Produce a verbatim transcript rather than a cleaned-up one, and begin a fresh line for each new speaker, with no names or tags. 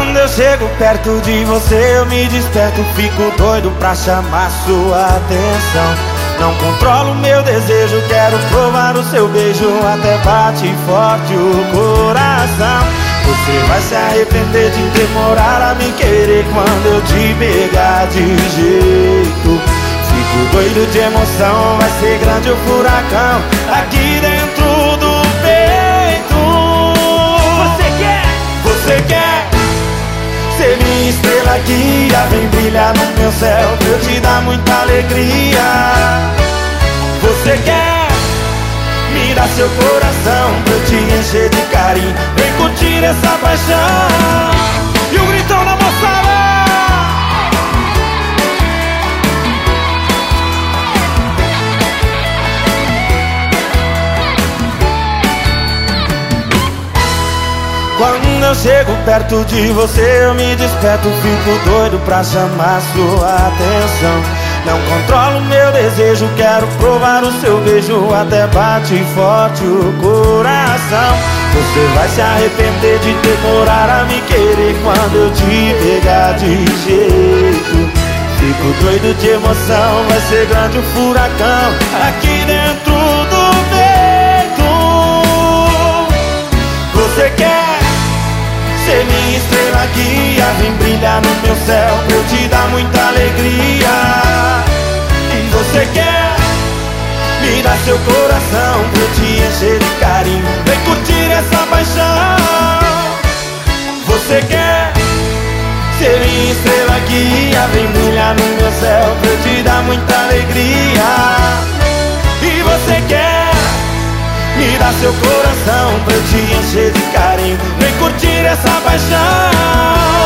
Quando eu chego perto de você eu me desperto, fico doido pra chamar sua atenção. Não controlo meu desejo, quero provar o seu beijo, até bate forte o coração. Você vai se arrepender de demorar a me querer quando eu te pegar de jeito. Fico doido de emoção, vai ser grande o furacão aqui dentro do peito.
Você quer?
Você quer ser minha estrela guia, vem brilhar no meu céu pra eu te dar muita alegria. Você quer me dar seu coração pra eu te encher de carinho, vem curtir essa paixão. E o gritão na moçada! Quando eu chego perto de você eu me desperto, fico doido pra chamar sua atenção. Não controlo meu desejo, quero provar o seu beijo, até bate forte o coração. Você vai se arrepender de demorar a me querer quando eu te pegar de jeito. Fico doido de emoção, vai ser grande o furacão aqui dentro do peito. Você quer ser minha estrela guia, vem brilhar no meu céu pra eu te dar muita alegria. E você quer me dar seu coração pra eu te encher de carinho, vem curtir essa paixão. Você quer ser minha estrela guia, vem brilhar no meu céu pra eu te dar muita alegria. E você quer me dar seu coração pra eu te encher de carinho, vem curtir essa paixão.